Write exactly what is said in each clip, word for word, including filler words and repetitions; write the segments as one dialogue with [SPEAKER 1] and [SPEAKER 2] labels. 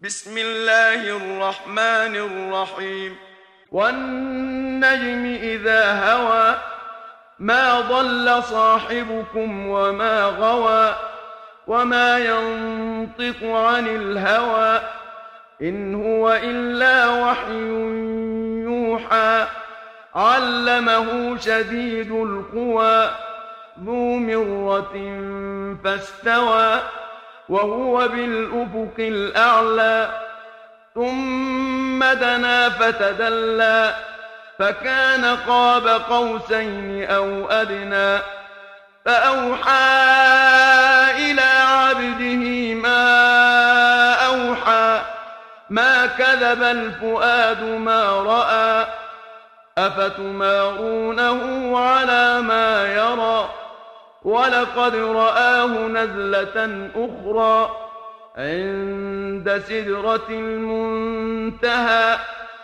[SPEAKER 1] بسم الله الرحمن الرحيم. والنجم إذا هوى ما ضل صاحبكم وما غوى وما ينطق عن الهوى إن هو إلا وحي يوحى علمه شديد القوى ذو مرة فاستوى وهو بالأفق الأعلى ثم دنا فتدلى فكان قاب قوسين أو أدنى فأوحى إلى عبده ما أوحى ما كذب الفؤاد ما رأى أفتمارونه على ما يرى ولقد رآه نزلة أخرى عند سدرة المنتهى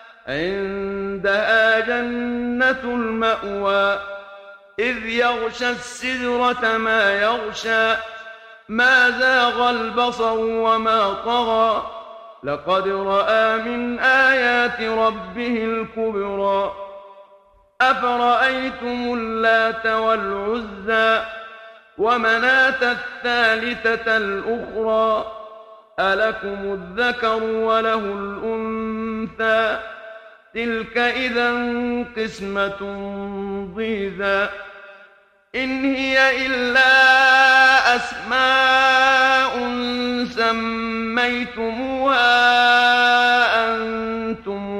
[SPEAKER 1] عندها جنة المأوى إذ يغشى السدرة ما يغشى ما زاغ البصر وما طغى لقد رأى من آيات ربه الكبرى أفرأيتم اللات والعزى ومناة الثالثة الأخرى ألكم الذكر وله الأنثى تلك إذا قسمة ضيزى إن هي إلا أسماء سميتموها أنتم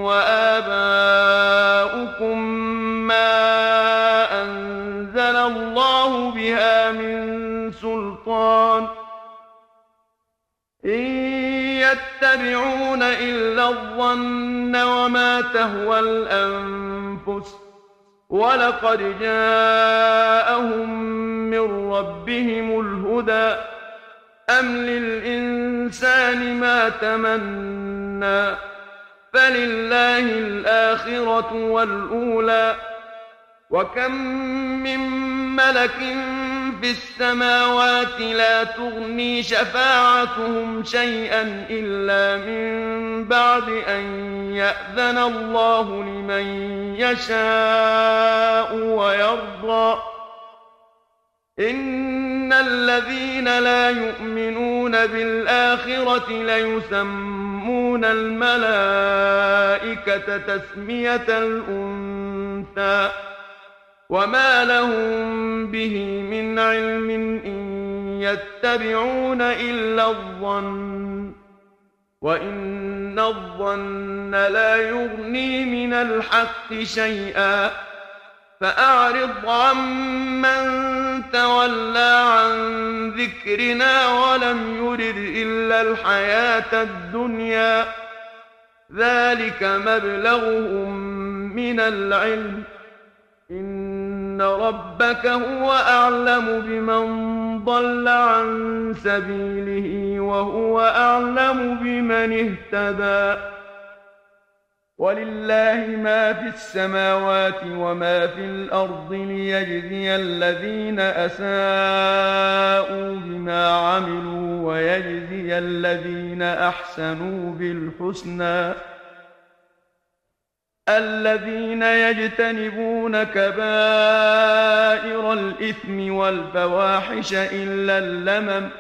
[SPEAKER 1] وآباؤكم ما أنزل الله بها من سلطان إن يتبعون إلا الظن وما تهوى الأنفس ولقد جاءهم من ربهم الهدى أم للإنسان ما تمنى فلله الآخرة والأولى وكم من ملك في السماوات لا تغني شفاعتهم شيئا إلا من بعد أن يأذن الله لمن يشاء ويرضى إن الذين لا يؤمنون بالآخرة ليسمون الملائكة تسمية الأنثى وما لهم به من علم إن يتبعون إلا الظن وإن الظن لا يغني من الحق شيئا فأعرض عمن تولى عن ذكرنا ولم يرد إلا الحياة الدنيا ذلك مبلغهم من العلم إن ربك هو أعلم بمن ضل عن سبيله وهو أعلم بمن اهتدى ولله ما في السماوات وما في الأرض ليجزي الذين أساءوا بما عملوا ويجزي الذين أحسنوا بالحسنى الذين يجتنبون كبائر الإثم والفواحش إلا اللمم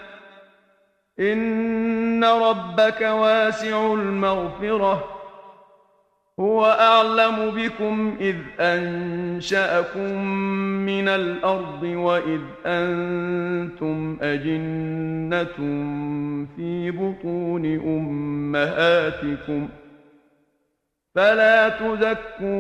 [SPEAKER 1] إن ربك واسع المغفرة هو أعلم بكم إذ أنشأكم من الأرض وإذ أنتم أجنة في بطون أمهاتكم فلا تزكوا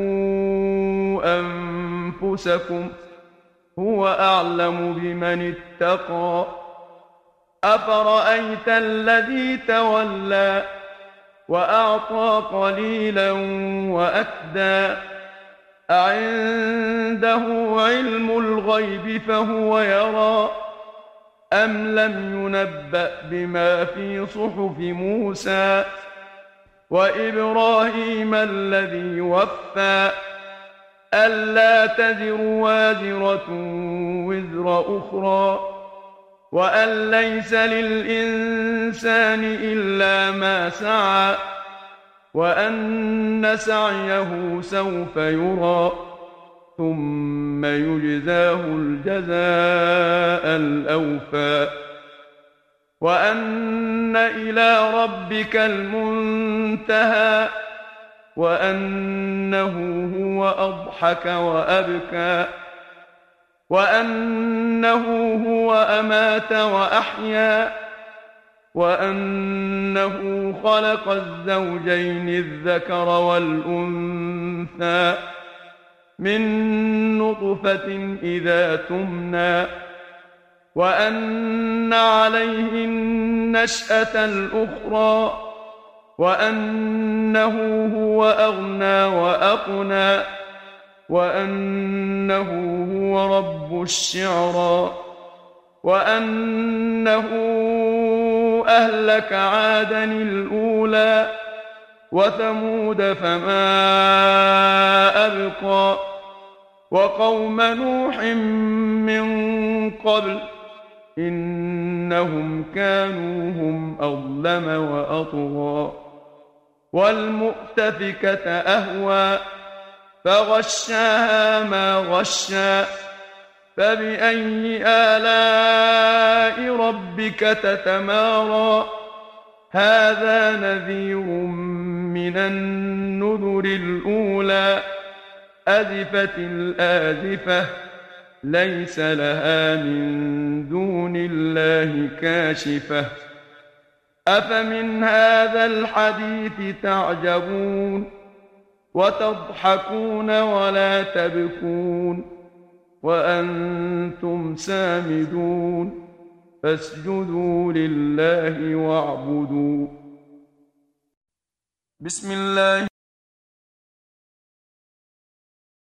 [SPEAKER 1] أنفسكم هو أعلم بمن اتقى أفرأيت الذي تولى وأعطى قليلا وأكدى أعنده علم الغيب فهو يرى أم لم ينبأ بما في صحف موسى وإبراهيم الذي وفى ألا تزر وازرة وزر أخرى وأن ليس للإنسان إلا ما سعى وأن سعيه سوف يرى ثم يجزاه الجزاء الأوفى وأن إلى ربك المنتهى وأنه هو أضحك وأبكى وأنه هو أمات وأحيا وأنه خلق الزوجين الذكر والأنثى من نطفة إذا تمنى وأن عليه النشأة الأخرى وأنه هو أغنى وأقنى وأنه هو رب الشعرى وأنه أهلك عادا الأولى وثمود فما أبقى وقوم نوح من قبل إنهم كانوا هم أظلم وأطغى والمؤتفكة أهوى فغشاها ما غشى فبأي آلاء ربك تتمارى هذا نذير من النذر الأولى أزفت الآزفة ليس لها من دون الله كاشفة أفمن هذا الحديث تعجبون وتضحكون ولا تبكون وأنتم سامدون فاسجدوا لله واعبدوا بسم الله